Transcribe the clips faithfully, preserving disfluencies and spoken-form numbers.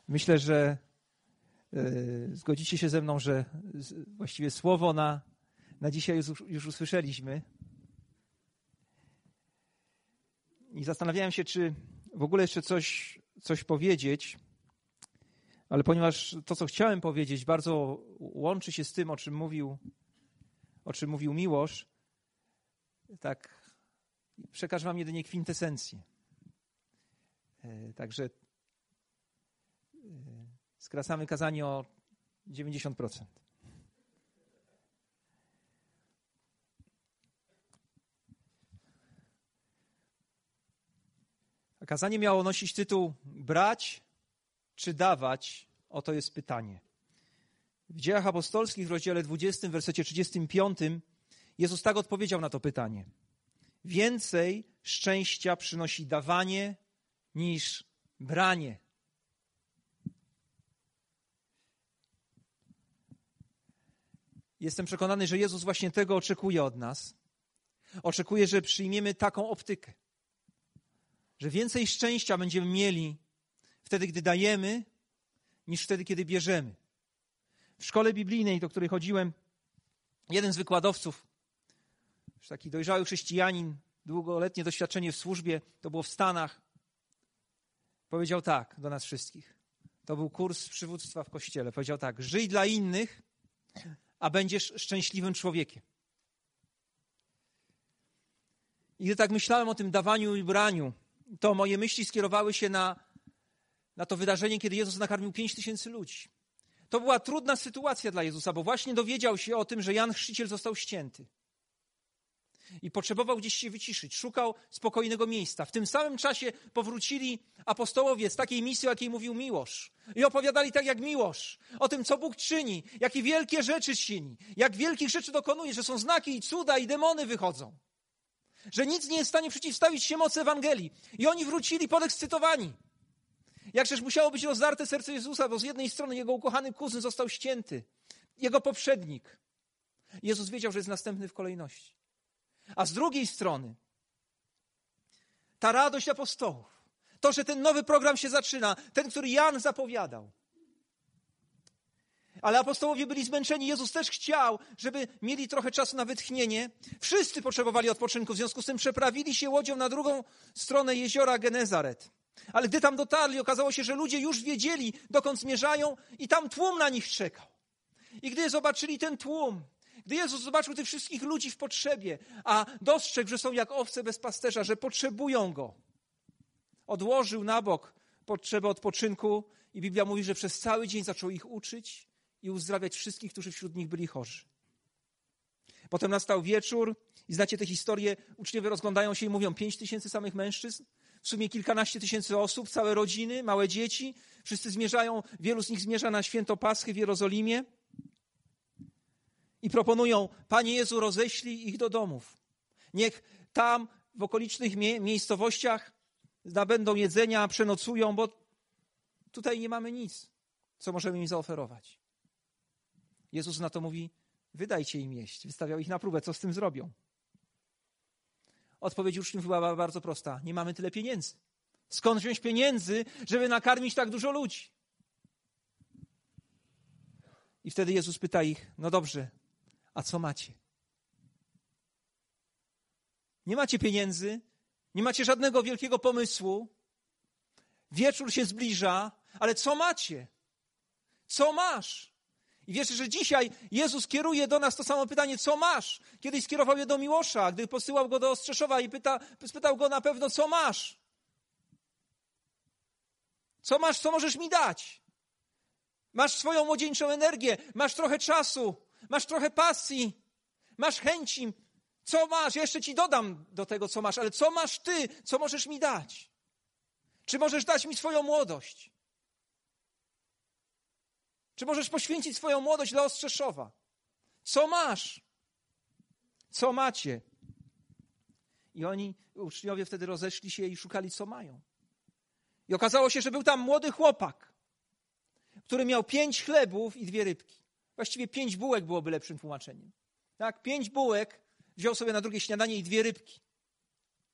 Myślę, że zgodzicie się ze mną, że właściwie słowo na, na dzisiaj już, już usłyszeliśmy. I zastanawiałem się, czy w ogóle jeszcze coś, coś powiedzieć, ale ponieważ to, co chciałem powiedzieć, bardzo łączy się z tym, o czym mówił, o czym mówił Miłosz, tak przekażę wam jedynie kwintesencję. Także skracamy kazanie o dziewięćdziesiąt procent. A kazanie miało nosić tytuł Brać czy dawać? Oto jest pytanie. W Dziejach Apostolskich w rozdziale dwudziestym, w wersecie trzydziestym piątym Jezus tak odpowiedział na to pytanie. Więcej szczęścia przynosi dawanie niż branie. Jestem przekonany, że Jezus właśnie tego oczekuje od nas. Oczekuje, że przyjmiemy taką optykę. Że więcej szczęścia będziemy mieli wtedy, gdy dajemy, niż wtedy, kiedy bierzemy. W szkole biblijnej, do której chodziłem, jeden z wykładowców, już taki dojrzały chrześcijanin, długoletnie doświadczenie w służbie, to było w Stanach, powiedział tak do nas wszystkich. To był kurs przywództwa w Kościele. Powiedział tak, żyj dla innych, a będziesz szczęśliwym człowiekiem. I gdy tak myślałem o tym dawaniu i braniu, to moje myśli skierowały się na, na to wydarzenie, kiedy Jezus nakarmił pięć tysięcy ludzi. To była trudna sytuacja dla Jezusa, bo właśnie dowiedział się o tym, że Jan Chrzciciel został ścięty. I potrzebował gdzieś się wyciszyć, szukał spokojnego miejsca. W tym samym czasie powrócili apostołowie z takiej misji, o jakiej mówił Miłosz. I opowiadali tak jak Miłosz o tym, co Bóg czyni, jakie wielkie rzeczy czyni, jak wielkich rzeczy dokonuje, że są znaki i cuda i demony wychodzą. Że nic nie jest w stanie przeciwstawić się mocy Ewangelii. I oni wrócili podekscytowani. Jakżeż musiało być rozdarte serce Jezusa, bo z jednej strony jego ukochany kuzyn został ścięty, jego poprzednik. Jezus wiedział, że jest następny w kolejności. A z drugiej strony ta radość apostołów, to, że ten nowy program się zaczyna, ten, który Jan zapowiadał. Ale apostołowie byli zmęczeni. Jezus też chciał, żeby mieli trochę czasu na wytchnienie. Wszyscy potrzebowali odpoczynku, w związku z tym przeprawili się łodzią na drugą stronę jeziora Genezaret. Ale gdy tam dotarli, okazało się, że ludzie już wiedzieli, dokąd zmierzają i tam tłum na nich czekał. I gdy zobaczyli ten tłum, gdy Jezus zobaczył tych wszystkich ludzi w potrzebie, a dostrzegł, że są jak owce bez pasterza, że potrzebują Go, odłożył na bok potrzebę odpoczynku i Biblia mówi, że przez cały dzień zaczął ich uczyć i uzdrawiać wszystkich, którzy wśród nich byli chorzy. Potem nastał wieczór i znacie tę historię, uczniowie rozglądają się i mówią, pięć tysięcy samych mężczyzn, w sumie kilkanaście tysięcy osób, całe rodziny, małe dzieci, wszyscy zmierzają, wielu z nich zmierza na święto Paschy w Jerozolimie i proponują, Panie Jezu, roześlij ich do domów. Niech tam w okolicznych mie- miejscowościach nabędą jedzenia, przenocują, bo tutaj nie mamy nic, co możemy im zaoferować. Jezus na to mówi, wydajcie im jeść. Wystawiał ich na próbę, co z tym zrobią. Odpowiedź uczniów była bardzo prosta. Nie mamy tyle pieniędzy. Skąd wziąć pieniędzy, żeby nakarmić tak dużo ludzi? I wtedy Jezus pyta ich, no dobrze, a co macie? Nie macie pieniędzy, nie macie żadnego wielkiego pomysłu, wieczór się zbliża, ale co macie? Co masz? I wiesz, że dzisiaj Jezus kieruje do nas to samo pytanie, co masz? Kiedyś skierował je do Miłosza, gdy posyłał go do Ostrzeszowa i pyta, spytał go na pewno, co masz? Co masz, co możesz mi dać? Masz swoją młodzieńczą energię, masz trochę czasu, masz trochę pasji, masz chęci. Co masz? Ja jeszcze ci dodam do tego, co masz, ale co masz ty, co możesz mi dać? Czy możesz dać mi swoją młodość? Czy możesz poświęcić swoją młodość dla Ostrzeszowa? Co masz? Co macie? I oni, uczniowie wtedy rozeszli się i szukali, co mają. I okazało się, że był tam młody chłopak, który miał pięć chlebów i dwie rybki. Właściwie pięć bułek byłoby lepszym tłumaczeniem. Tak, pięć bułek wziął sobie na drugie śniadanie i dwie rybki.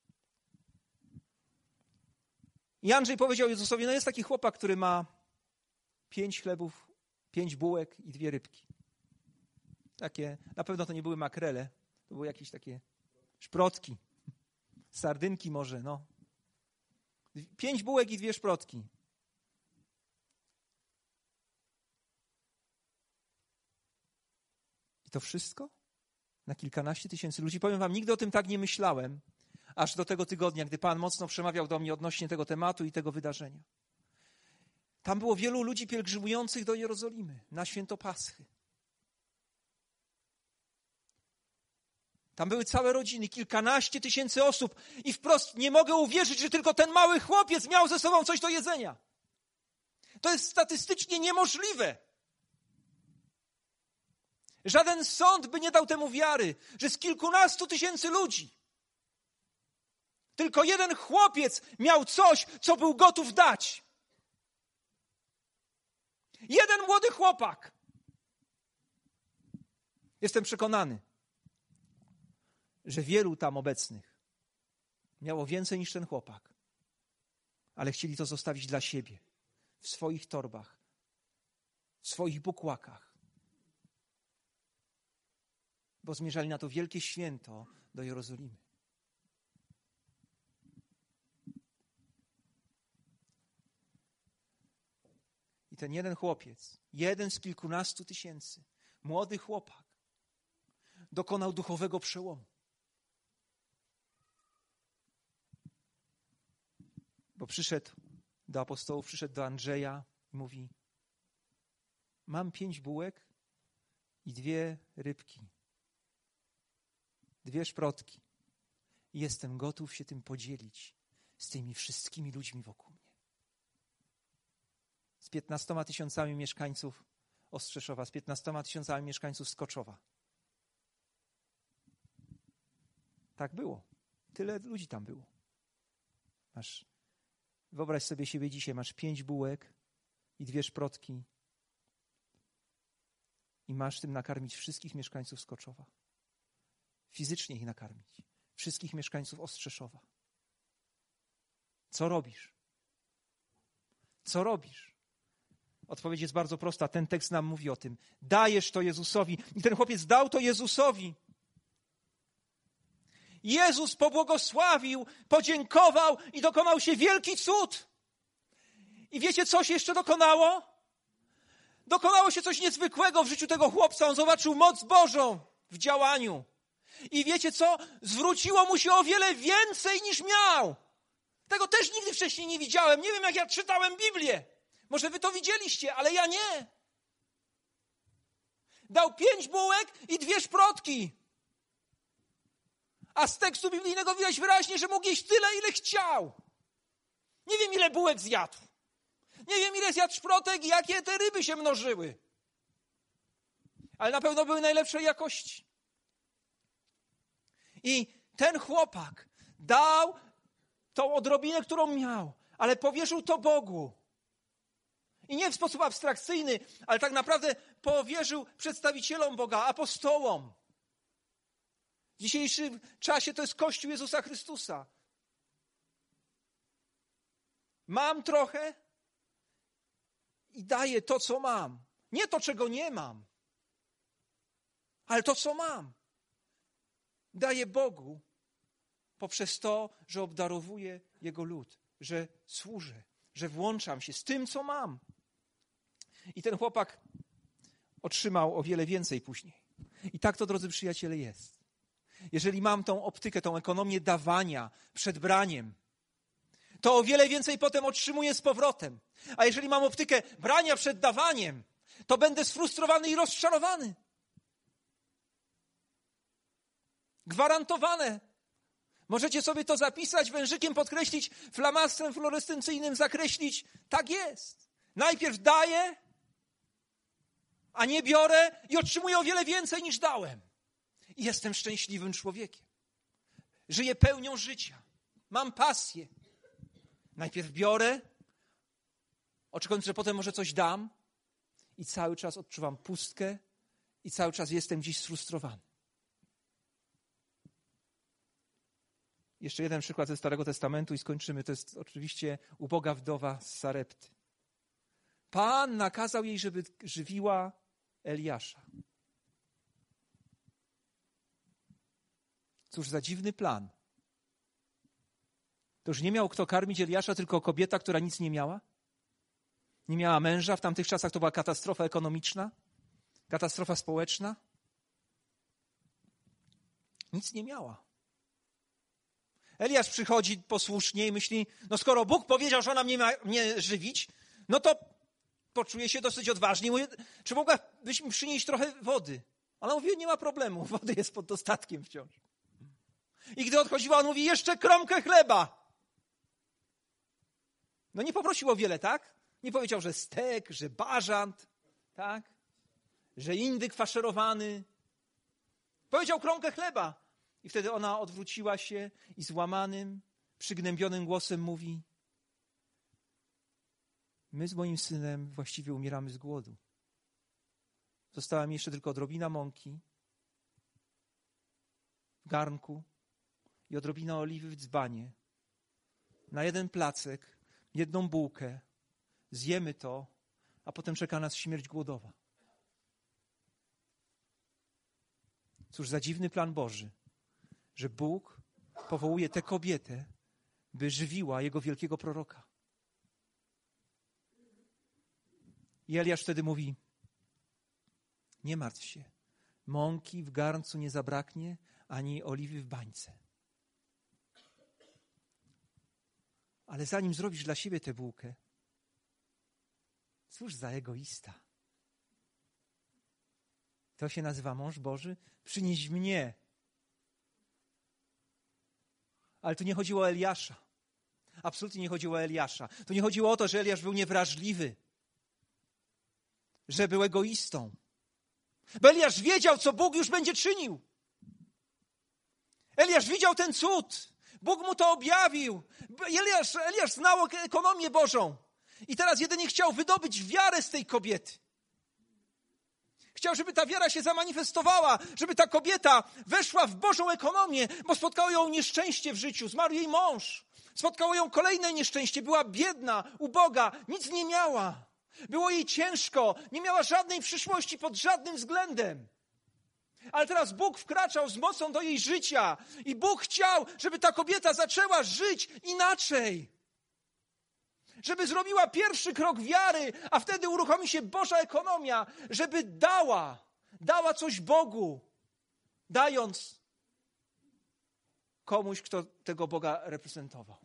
I Andrzej powiedział Jezusowi, no jest taki chłopak, który ma pięć chlebów, pięć bułek i dwie rybki. Takie, na pewno to nie były makrele, to były jakieś takie szprotki, sardynki może, no. Pięć bułek i dwie szprotki. I to wszystko? Na kilkanaście tysięcy ludzi? Powiem wam, nigdy o tym tak nie myślałem, aż do tego tygodnia, gdy Pan mocno przemawiał do mnie odnośnie tego tematu i tego wydarzenia. Tam było wielu ludzi pielgrzymujących do Jerozolimy na święto Paschy. Tam były całe rodziny, kilkanaście tysięcy osób i wprost nie mogę uwierzyć, że tylko ten mały chłopiec miał ze sobą coś do jedzenia. To jest statystycznie niemożliwe. Żaden sąd by nie dał temu wiary, że z kilkunastu tysięcy ludzi tylko jeden chłopiec miał coś, co był gotów dać. Jeden młody chłopak. Jestem przekonany, że wielu tam obecnych miało więcej niż ten chłopak, ale chcieli to zostawić dla siebie, w swoich torbach, w swoich bukłakach, bo zmierzali na to wielkie święto do Jerozolimy. I ten jeden chłopiec, jeden z kilkunastu tysięcy, młody chłopak, dokonał duchowego przełomu. Bo przyszedł do apostołów, przyszedł do Andrzeja i mówi: mam pięć bułek i dwie rybki, dwie szprotki. I jestem gotów się tym podzielić z tymi wszystkimi ludźmi wokół mnie. Z piętnastoma tysiącami mieszkańców Ostrzeszowa, z piętnastoma tysiącami mieszkańców Skoczowa. Tak było. Tyle ludzi tam było. Masz, wyobraź sobie siebie dzisiaj, masz pięć bułek i dwie szprotki i masz tym nakarmić wszystkich mieszkańców Skoczowa. Fizycznie ich nakarmić. Wszystkich mieszkańców Ostrzeszowa. Co robisz? Co robisz? Odpowiedź jest bardzo prosta. Ten tekst nam mówi o tym. Dajesz to Jezusowi. I ten chłopiec dał to Jezusowi. Jezus pobłogosławił, podziękował i dokonał się wielki cud. I wiecie, co się jeszcze dokonało? Dokonało się coś niezwykłego w życiu tego chłopca. On zobaczył moc Bożą w działaniu. I wiecie co? Zwróciło mu się o wiele więcej niż miał. Tego też nigdy wcześniej nie widziałem. Nie wiem, jak ja czytałem Biblię. Może wy to widzieliście, ale ja nie. Dał pięć bułek i dwie szprotki. A z tekstu biblijnego widać wyraźnie, że mógł jeść tyle, ile chciał. Nie wiem, ile bułek zjadł. Nie wiem, ile zjadł szprotek i jakie te ryby się mnożyły. Ale na pewno były najlepszej jakości. I ten chłopak dał tą odrobinę, którą miał, ale powierzył to Bogu. I nie w sposób abstrakcyjny, ale tak naprawdę powierzył przedstawicielom Boga, apostołom. W dzisiejszym czasie to jest Kościół Jezusa Chrystusa. Mam trochę i daję to, co mam. Nie to, czego nie mam, ale to, co mam. Daję Bogu poprzez to, że obdarowuję Jego lud, że służę, że włączam się z tym, co mam. I ten chłopak otrzymał o wiele więcej później. I tak to, drodzy przyjaciele, jest. Jeżeli mam tą optykę, tą ekonomię dawania przed braniem, to o wiele więcej potem otrzymuję z powrotem. A jeżeli mam optykę brania przed dawaniem, to będę sfrustrowany i rozczarowany. Gwarantowane. Możecie sobie to zapisać, wężykiem podkreślić, flamastrem fluorescencyjnym zakreślić. Tak jest. Najpierw daję, a nie biorę i otrzymuję o wiele więcej niż dałem. I jestem szczęśliwym człowiekiem. Żyję pełnią życia. Mam pasję. Najpierw biorę, oczekując, że potem może coś dam i cały czas odczuwam pustkę i cały czas jestem dziś sfrustrowany. Jeszcze jeden przykład ze Starego Testamentu i skończymy. To jest oczywiście uboga wdowa z Sarepty. Pan nakazał jej, żeby żywiła Eliasza. Cóż za dziwny plan. To już nie miał kto karmić Eliasza, tylko kobieta, która nic nie miała? Nie miała męża. W tamtych czasach to była katastrofa ekonomiczna, katastrofa społeczna. Nic nie miała. Eliasz przychodzi posłusznie i myśli, no skoro Bóg powiedział, że ona mnie ma mnie żywić, no to poczuje się dosyć odważnie. Mówi, czy mogłabyś mi przynieść trochę wody? Ona mówi, nie ma problemu, wody jest pod dostatkiem wciąż. I gdy odchodziła, on mówi, jeszcze kromkę chleba. No nie poprosił o wiele, tak? Nie powiedział, że stek, że bażant, tak? Że indyk faszerowany. Powiedział kromkę chleba. I wtedy ona odwróciła się i złamanym, przygnębionym głosem mówi, my z moim synem właściwie umieramy z głodu. Została mi jeszcze tylko odrobina mąki w garnku i odrobina oliwy w dzbanie. Na jeden placek, jedną bułkę, zjemy to, a potem czeka nas śmierć głodowa. Cóż za dziwny plan Boży, że Bóg powołuje tę kobietę, by żywiła Jego wielkiego proroka. I Eliasz wtedy mówi, nie martw się, mąki w garncu nie zabraknie, ani oliwy w bańce. Ale zanim zrobisz dla siebie tę bułkę, cóż za egoista. To się nazywa mąż Boży? Przynieś mnie. Ale tu nie chodziło o Eliasza. Absolutnie nie chodziło o Eliasza. Tu nie chodziło o to, że Eliasz był niewrażliwy, że był egoistą. Bo Eliasz wiedział, co Bóg już będzie czynił. Eliasz widział ten cud. Bóg mu to objawił. Eliasz, Eliasz znał ekonomię Bożą. I teraz jedynie chciał wydobyć wiarę z tej kobiety. Chciał, żeby ta wiara się zamanifestowała, żeby ta kobieta weszła w Bożą ekonomię, bo spotkało ją nieszczęście w życiu, zmarł jej mąż. Spotkało ją kolejne nieszczęście, była biedna, uboga, nic nie miała. Było jej ciężko, nie miała żadnej przyszłości pod żadnym względem. Ale teraz Bóg wkraczał z mocą do jej życia i Bóg chciał, żeby ta kobieta zaczęła żyć inaczej. Żeby zrobiła pierwszy krok wiary, a wtedy uruchomi się Boża ekonomia, żeby dała, dała coś Bogu, dając komuś, kto tego Boga reprezentował.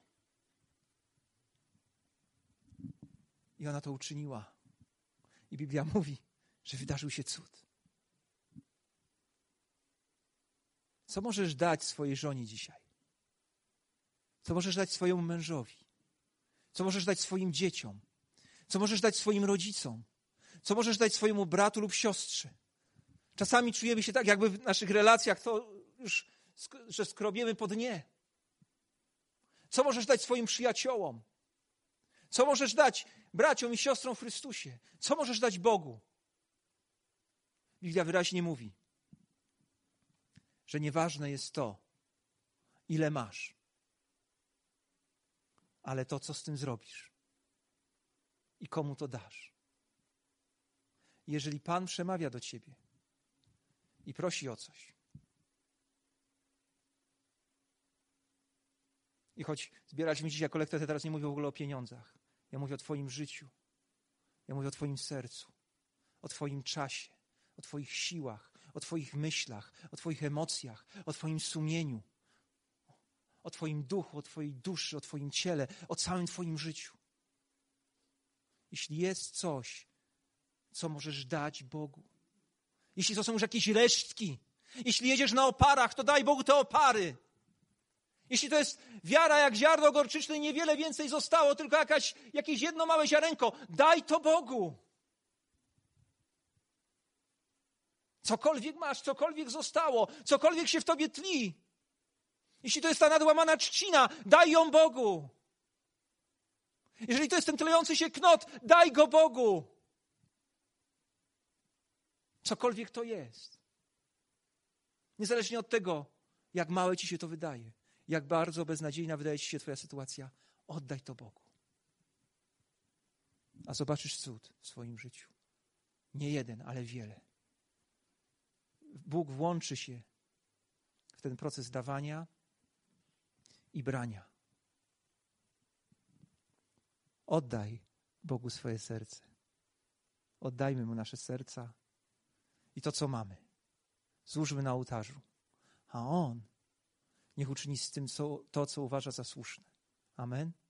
I ona to uczyniła. I Biblia mówi, że wydarzył się cud. Co możesz dać swojej żonie dzisiaj? Co możesz dać swojemu mężowi? Co możesz dać swoim dzieciom? Co możesz dać swoim rodzicom? Co możesz dać swojemu bratu lub siostrze? Czasami czujemy się tak, jakby w naszych relacjach to już, że skrobiemy po dnie. Co możesz dać swoim przyjaciołom? Co możesz dać braciom i siostrom w Chrystusie? Co możesz dać Bogu? Biblia wyraźnie mówi, że nieważne jest to, ile masz, ale to, co z tym zrobisz i komu to dasz. Jeżeli Pan przemawia do ciebie i prosi o coś, i choć zbieraliśmy dzisiaj kolektę, to teraz nie mówię w ogóle o pieniądzach. Ja mówię o twoim życiu. Ja mówię o twoim sercu, o twoim czasie, o twoich siłach, o twoich myślach, o twoich emocjach, o twoim sumieniu, o twoim duchu, o twojej duszy, o twoim ciele, o całym twoim życiu. Jeśli jest coś, co możesz dać Bogu, jeśli to są już jakieś resztki, jeśli jedziesz na oparach, to daj Bogu te opary. Jeśli to jest wiara jak ziarno gorczyczne i niewiele więcej zostało, tylko jakaś, jakieś jedno małe ziarenko, daj to Bogu. Cokolwiek masz, cokolwiek zostało, cokolwiek się w tobie tli. Jeśli to jest ta nadłamana trzcina, daj ją Bogu. Jeżeli to jest ten tlejący się knot, daj go Bogu. Cokolwiek to jest. Niezależnie od tego, jak małe ci się to wydaje, jak bardzo beznadziejna wydaje ci się twoja sytuacja, oddaj to Bogu. a zobaczysz cud w swoim życiu. Nie jeden, ale wiele. Bóg włączy się w ten proces dawania i brania. Oddaj Bogu swoje serce. Oddajmy Mu nasze serca i to, co mamy. Złóżmy na ołtarzu. A On niech uczyni z tym co, to, co uważa za słuszne. Amen.